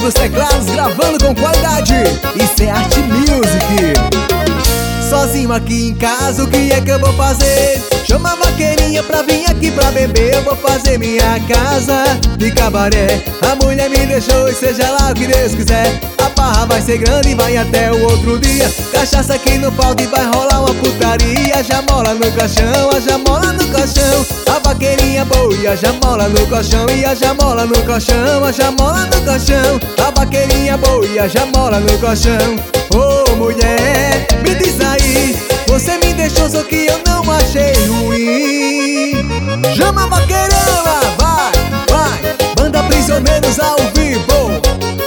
nos teclados, gravando com qualidade. Isso é Arte Music. Sozinho aqui em casa, o que é que eu vou fazer? Chama a vaqueirinha pra vir aqui pra beber. Eu vou fazer minha casa de cabaré. A mulher me deixou e seja lá o que Deus quiser. A farra vai ser grande e vai até o outro dia. Cachaça aqui no palco e vai rolar uma putaria. A jamola no caixão, a jamola no caixão. A vaqueirinha boa e a jamola no caixão. E a jamola no caixão, a jamola no caixão. A vaqueirinha boa e a jamola no caixão. Ô mulher, me diz aí, você me deixou só que eu não achei ruim. Chama a vaqueirama, vai, vai. Banda Prisioneiros ao vivo.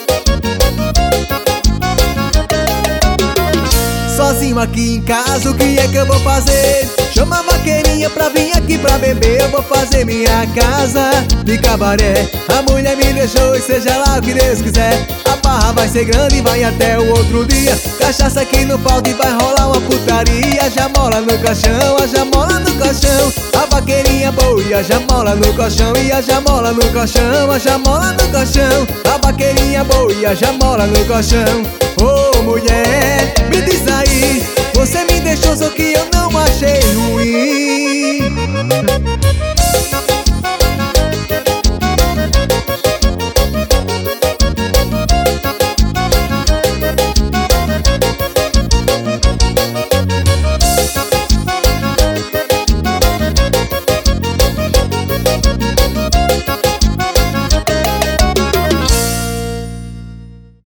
Sozinho aqui em casa, o que é que eu vou fazer? Chama a vaqueirinha pra vir aqui pra beber. Eu vou fazer minha casa de cabaré. A mulher me deixou e seja lá o que Deus quiser. A farra vai ser grande e vai até o outro dia. Cachaça aqui no palco e vai rolar uma putaria. A jamola no caixão, a jamola no caixão. A vaqueirinha boa e a jamola no caixão. E a jamola no caixão, a jamola no caixão. A vaqueirinha boa e a jamola no caixão. Ô mulher,